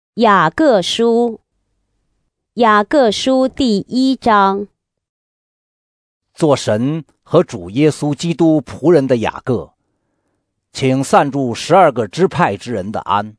雅各书，雅各书第1章。 做神和主耶稣基督仆人的雅各，请散住12个支派之人的安。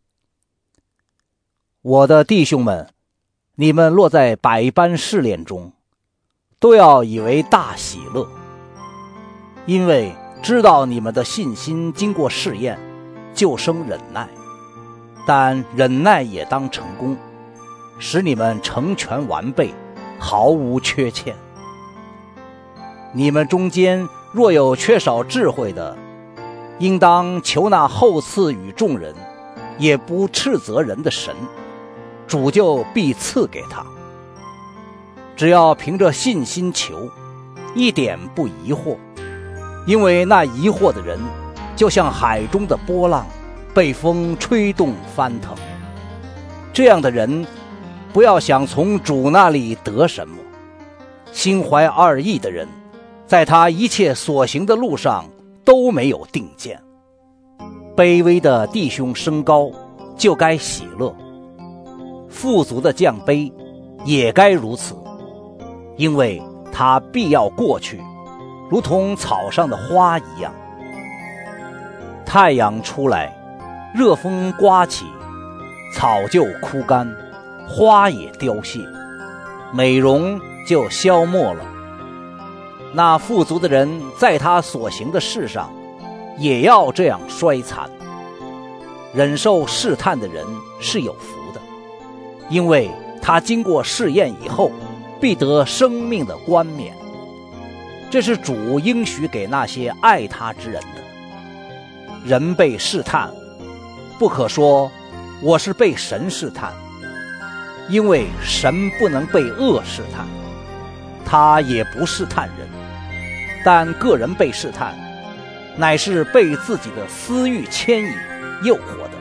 我的弟兄们，你们落在百般试炼中，都要以为大喜乐，因为知道你们的信心经过试验，就生忍耐。但忍耐也当成功，使你们成全完备，毫无缺欠。你们中间若有缺少智慧的，应当求那厚赐与众人，也不斥责人的神，主就必赐给他。只要凭着信心求，一点不疑惑，因为那疑惑的人，就像海中的波浪，被风吹动翻腾。这样的人，不要想从主那里得什么。心怀二意的人，在他一切所行的路上都没有定见。卑微的弟兄升高，就该喜乐；富足的降卑，也该如此，因为他必要过去，如同草上的花一样。太阳出来，热风刮起，草就枯干，花也凋谢，美容就消没了。那富足的人在他所行的事上，也要这样衰残。忍受试探的人是有福的，因为他经过试验以后，必得生命的冠冕。这是主应许给那些爱他之人的。人被试探，不可说我是被神试探，因为神不能被恶试探，他也不试探人。但个人被试探，乃是被自己的私欲牵引诱惑的。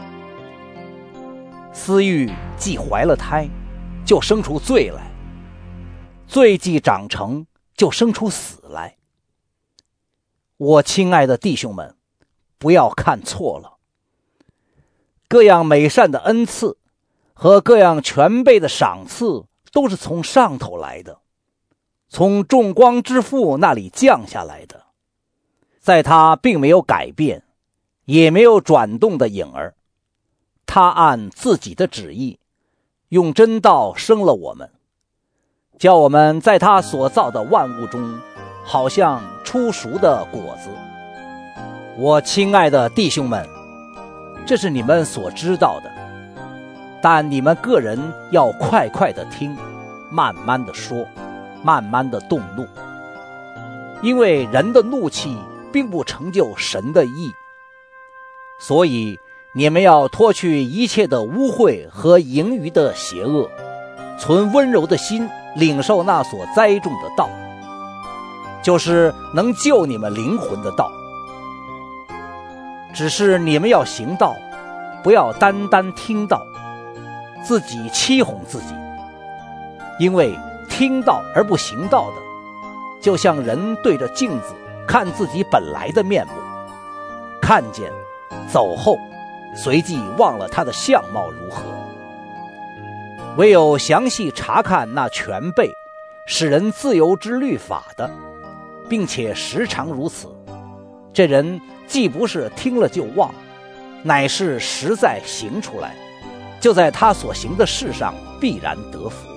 私欲既怀了胎，就生出罪来；罪既长成，就生出死来。我亲爱的弟兄们，不要看错了。各样美善的恩赐和各样全备的赏赐，都是从上头来的，从众光之父那里降下来的。在他并没有改变，也没有转动的影儿。他按自己的旨意，用真道生了我们，叫我们在他所造的万物中，好像初熟的果子。我亲爱的弟兄们，这是你们所知道的，但你们个人要快快的听，慢慢的说，慢慢的动怒，因为人的怒气并不成就神的义。所以你们要脱去一切的污秽和盈余的邪恶，存温柔的心，领受那所栽种的道，就是能救你们灵魂的道。只是你们要行道，不要单单听道，自己欺哄自己。因为听道而不行道的，就像人对着镜子看自己本来的面目，看见走后，随即忘了他的相貌如何。唯有详细查看那全备使人自由之律法的，并且时常如此，这人既不是听了就忘，乃是实在行出来，就在他所行的事上必然得福。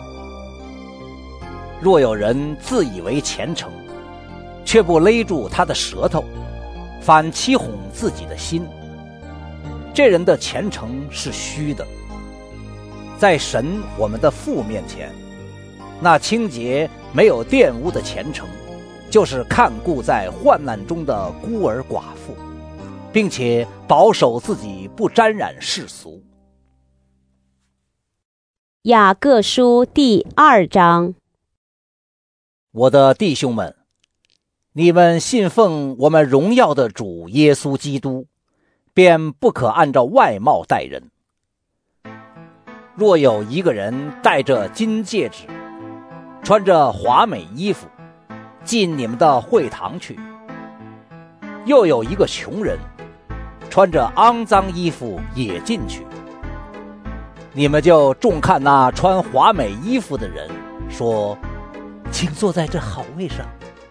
若有人自以为虔诚，却不勒住他的舌头，反欺哄自己的心，这人的虔诚是虚的。在神我们的父面前，那清洁没有玷污的虔诚，就是看顾在患难中的孤儿寡妇，并且保守自己不沾染世俗。 雅各书第2章。 我的弟兄们，你们信奉我们荣耀的主耶稣基督，便不可按照外貌待人。若有一个人戴着金戒指，穿着华美衣服，进你们的会堂去，又有一个穷人穿着肮脏衣服也进去， 你们就重看那穿华美衣服的人，说：请坐在这好位上。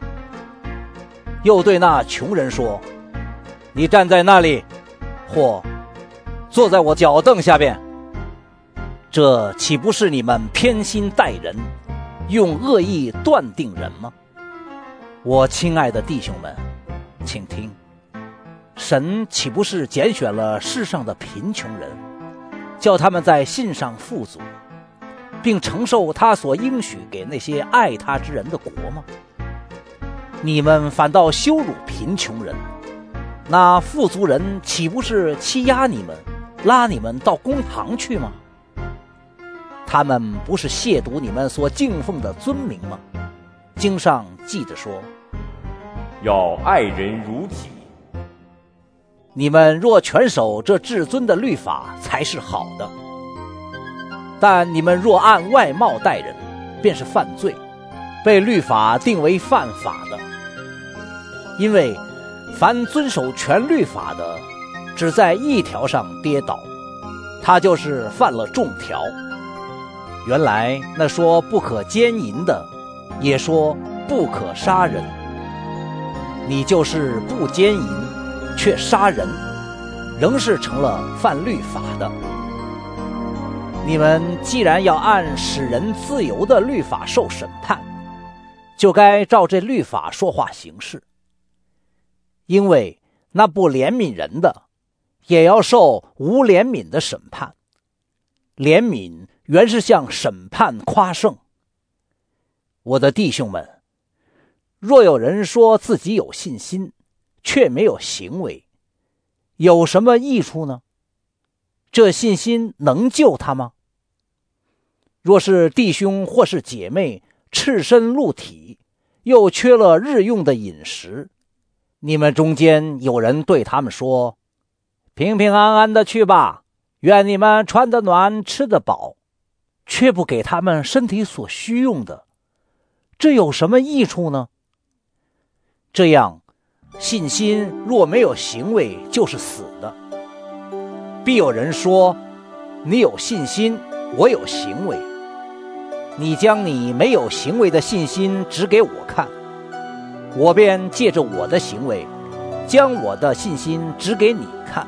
又对那穷人说：你站在那里，或坐在我脚凳下边。这岂不是你们偏心待人，用恶意断定人吗？我亲爱的弟兄们，请听，神岂不是拣选了世上的贫穷人，叫他们在信上富足，并承受他所应许给那些爱他之人的国吗？你们反倒羞辱贫穷人，那富足人岂不是欺压你们，拉你们到公堂去吗？他们不是亵渎你们所敬奉的尊名吗？经上记着说： 要爱人如己。 你们若全守这至尊的律法，才是好的。但你们若按外貌待人，便是犯罪，被律法定为犯法的。因为凡遵守全律法的，只在一条上跌倒，他就是犯了众条。原来那说不可奸淫的，也说不可杀人。你就是不奸淫，却杀人，仍是成了犯律法的。你们既然要按使人自由的律法受审判，就该照这律法说话行事。因为那不怜悯人的，也要受无怜悯的审判。怜悯原是向审判夸胜。我的弟兄们，若有人说自己有信心，却没有行为，有什么益处呢？这信心能救他吗？若是弟兄或是姐妹赤身露体，又缺了日用的饮食，你们中间有人对他们说：平平安安的去吧，愿你们穿得暖，吃得饱，却不给他们身体所需用的，这有什么益处呢？这样，信心若没有行为，就是死的。必有人说：你有信心，我有行为。你将你没有行为的信心指给我看，我便借着我的行为，将我的信心指给你看。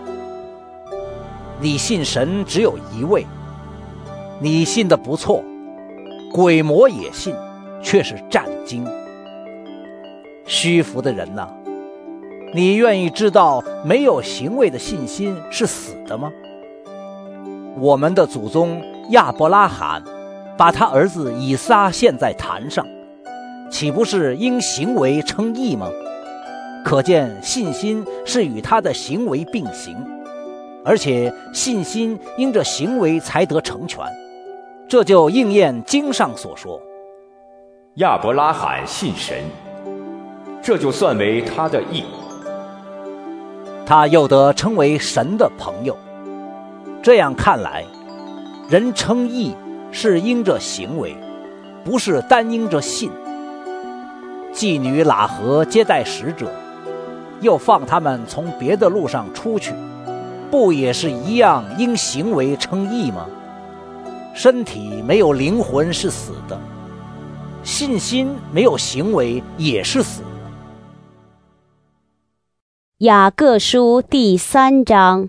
你信神只有一位，你信得不错，鬼魔也信，却是战惊。虚浮的人哪，你愿意知道没有行为的信心是死的吗？我们的祖宗亚伯拉罕把他儿子以撒献在坛上，岂不是因行为称义吗？可见信心是与他的行为并行，而且信心因着行为才得成全。这就应验经上所说： 亚伯拉罕信神，这就算为他的义。 他又得称为神的朋友。这样看来，人称义是因着行为，不是单因着信。妓女喇合接待使者，又放他们从别的路上出去，不也是一样因行为称义吗？身体没有灵魂是死的，信心没有行为也是死的。 雅各书第3章。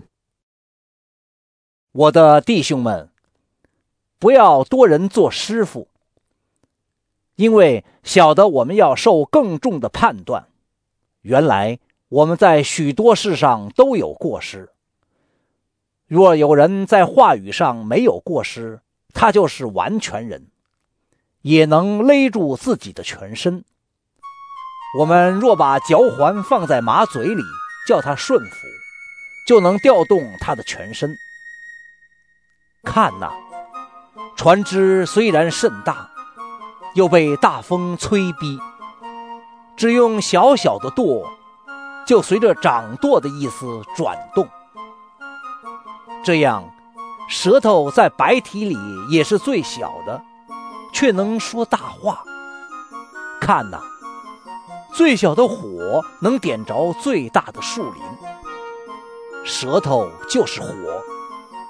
我的弟兄们，不要多人做师傅，因为晓得我们要受更重的判断。原来我们在许多事上都有过失。若有人在话语上没有过失，他就是完全人，也能勒住自己的全身。我们若把嚼环放在马嘴里，叫它顺服，就能调动它的全身。看哪，船只虽然甚大，又被大风催逼，只用小小的舵，就随着掌舵的意思转动。这样，舌头在白体里也是最小的，却能说大话。看哪，最小的火能点着最大的树林。舌头就是火，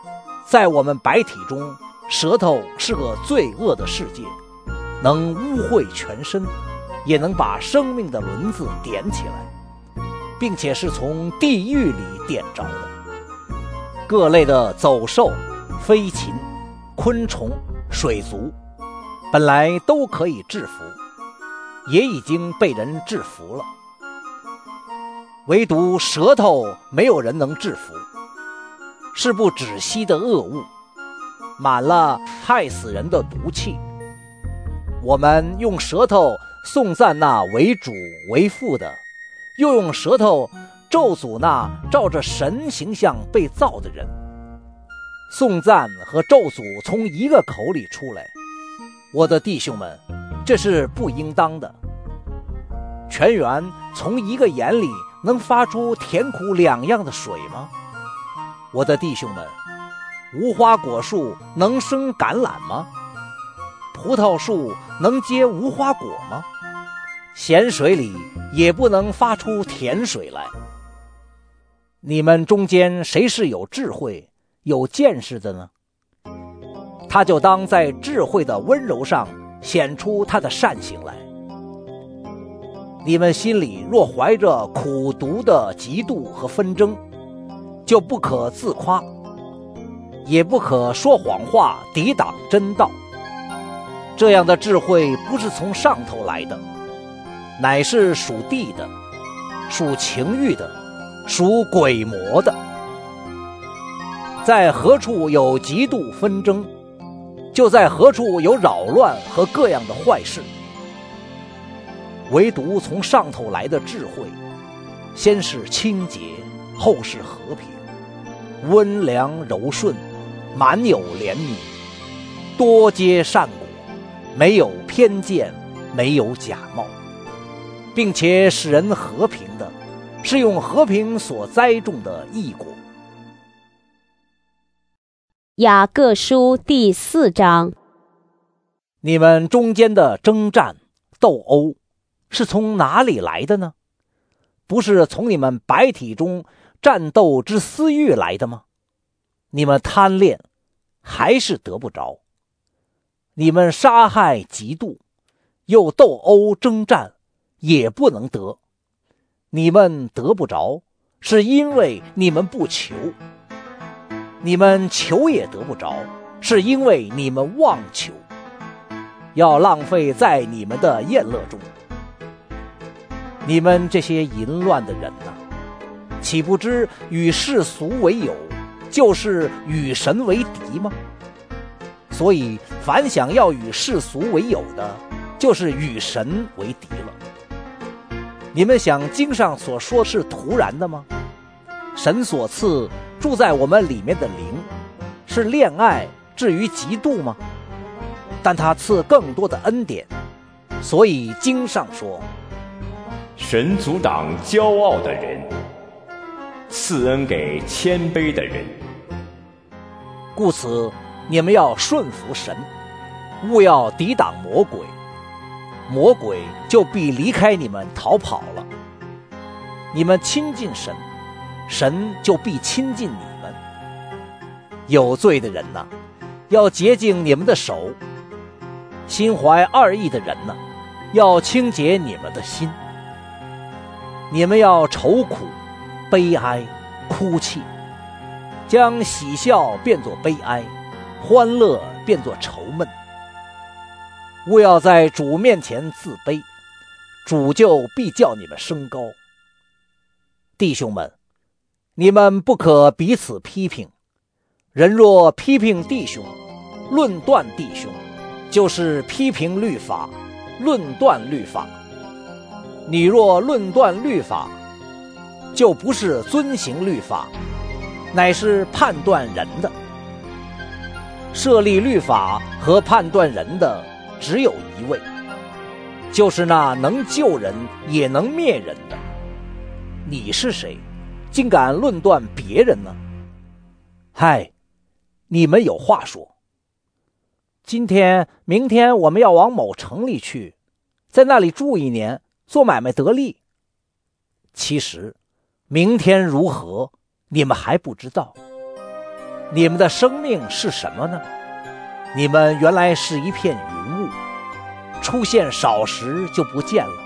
在我们白体中，舌头是个罪恶的世界，能污秽全身，也能把生命的轮子点起来，并且是从地狱里点着的。各类的走兽、飞禽、昆虫、水族，本来都可以制服，也已经被人制服了，唯独舌头没有人能制服，是不止息的恶物，满了害死人的毒气。我们用舌头颂赞那为主为父的，又用舌头咒诅那照着神形象被造的人。颂赞和咒诅从一个口里出来，我的弟兄们，这是不应当的。泉源从一个眼里能发出甜苦两样的水吗？我的弟兄们，无花果树能生橄榄吗？葡萄树能结无花果吗？咸水里也不能发出甜水来。你们中间谁是有智慧有见识的呢？他就当在智慧的温柔上显出他的善行来。你们心里若怀着苦毒的嫉妒和纷争，就不可自夸，也不可说谎话抵挡真道。这样的智慧不是从上头来的，乃是属地的，属情欲的，属鬼魔的。在何处有嫉妒纷争，就在何处有扰乱和各样的坏事。唯独从上头来的智慧，先是清洁，后是和平，温良柔顺，满有怜悯，多结善果，没有偏见，没有假冒，并且使人和平的，是用和平所栽种的义果。 雅各书第4章。 你们中间的征战斗殴是从哪里来的呢？不是从你们白体中战斗之私欲来的吗？你们贪恋，还是得不着；你们杀害嫉妒，又斗殴征战，也不能得。你们得不着，是因为你们不求；你们求也得不着，是因为你们妄求，要浪费在你们的宴乐中。你们这些淫乱的人哪，岂不知与世俗为友，就是与神为敌吗？所以凡想要与世俗为友的，就是与神为敌了。你们想经上所说是徒然的吗？神所赐住在我们里面的灵，是恋爱至于嫉妒吗？但他赐更多的恩典，所以经上说， 神阻挡骄傲的人，赐恩给谦卑的人。 故此你们要顺服神，勿要抵挡魔鬼，魔鬼就必离开你们逃跑了。你们亲近神，神就必亲近你们。有罪的人哪，要洁净你们的手；心怀二意的人哪，要清洁你们的心。你们要愁苦、悲哀、哭泣，将喜笑变作悲哀，欢乐变作愁闷。勿要在主面前自卑，主就必叫你们升高。弟兄们，你们不可彼此批评。人若批评弟兄，论断弟兄，就是批评律法，论断律法。你若论断律法，就不是遵行律法，乃是判断人的。设立律法和判断人的只有一位，就是那能救人也能灭人的。你是谁，竟敢论断别人呢？嗨，你们有话说。今天、明天我们要往某城里去，在那里住1年，做买卖得利。其实明天如何，你们还不知道。 你们的生命是什么呢？你们原来是一片云雾，出现少时就不见了。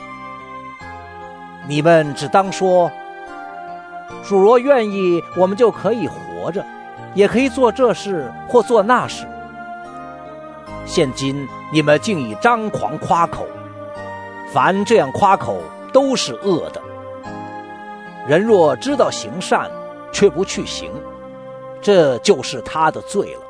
你们只当说，主若愿意，我们就可以活着，也可以做这事或做那事。现今你们竟以张狂夸口，凡这样夸口都是恶的。人若知道行善，却不去行，这就是他的罪了。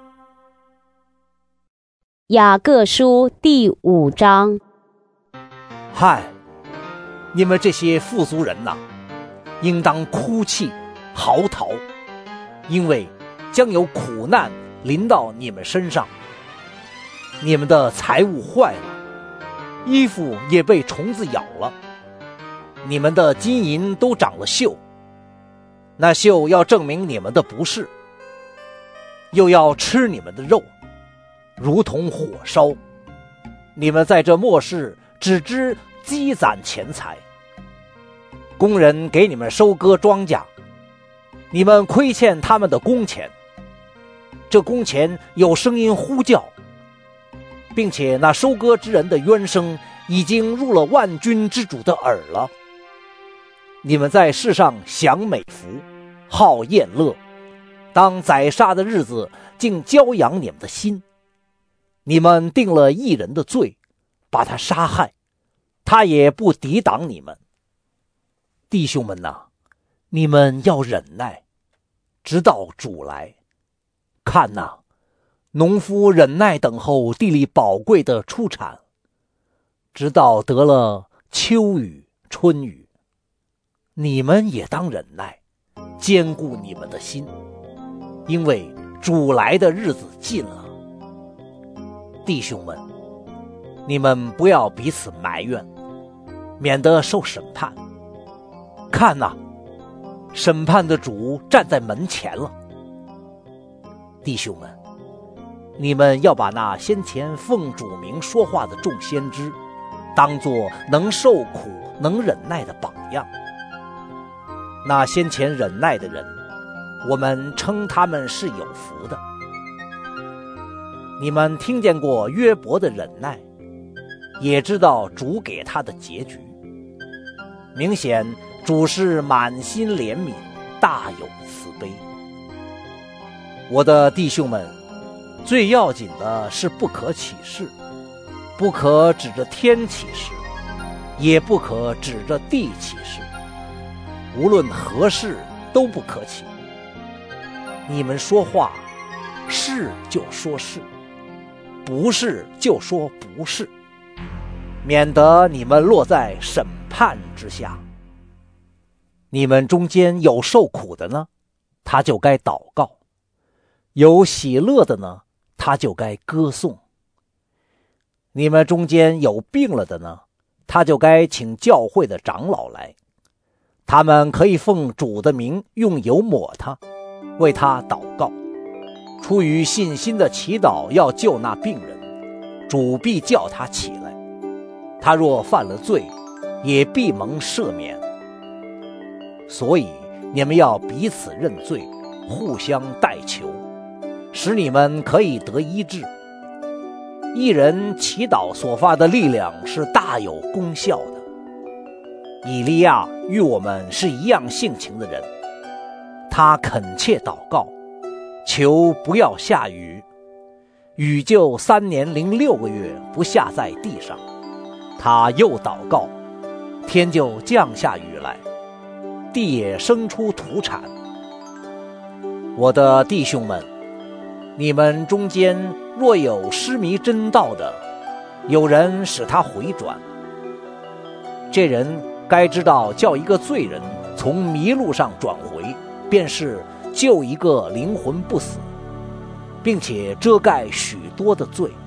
雅各书第5章。 嗨，你们这些富足人呐，应当哭泣嚎啕，因为将有苦难临到你们身上。你们的财物坏了，衣服也被虫子咬了，你们的金银都长了锈，那锈要证明你们的不是，又要吃你们的肉，如同火烧。你们在这末世只知积攒钱财，工人给你们收割庄稼，你们亏欠他们的工钱，这工钱有声音呼叫，并且那收割之人的冤声已经入了万军之主的耳了。你们在世上享美福，好宴乐，当宰杀的日子竟骄养你们的心。你们定了一人的罪，把他杀害，他也不抵挡你们。弟兄们哪，你们要忍耐，直到主来。看哪，农夫忍耐等候地里宝贵的出产，直到得了秋雨春雨。你们也当忍耐，坚固你们的心，因为主来的日子近了。弟兄们，你们不要彼此埋怨，免得受审判。看哪，审判的主站在门前了。弟兄们，你们要把那先前奉主名说话的众先知，当作能受苦能忍耐的榜样。那先前忍耐的人，我们称他们是有福的。你们听见过约伯的忍耐，也知道主给他的结局。明显主是满心怜悯，大有慈悲。我的弟兄们，最要紧的是不可起誓，不可指着天起誓，也不可指着地起誓，无论何事都不可起。你们说话，是就说是，不是就说不是，免得你们落在审判之下。你们中间有受苦的呢，他就该祷告；有喜乐的呢，他就该歌颂。你们中间有病了的呢，他就该请教会的长老来，他们可以奉主的名用油抹他，为他祷告。出于信心的祈祷要救那病人，主必叫他起来。他若犯了罪，也必蒙赦免。所以你们要彼此认罪，互相代求，使你们可以得医治。一人祈祷所发的力量是大有功效的。以利亚与我们是一样性情的人，他恳切祷告，求不要下雨，雨就3年06个月不下在地上。他又祷告，天就降下雨来，地也生出土产。我的弟兄们，你们中间若有失迷真道的，有人使他回转，这人该知道叫一个罪人从迷路上转回，便是救一个灵魂不死，并且遮盖许多的罪。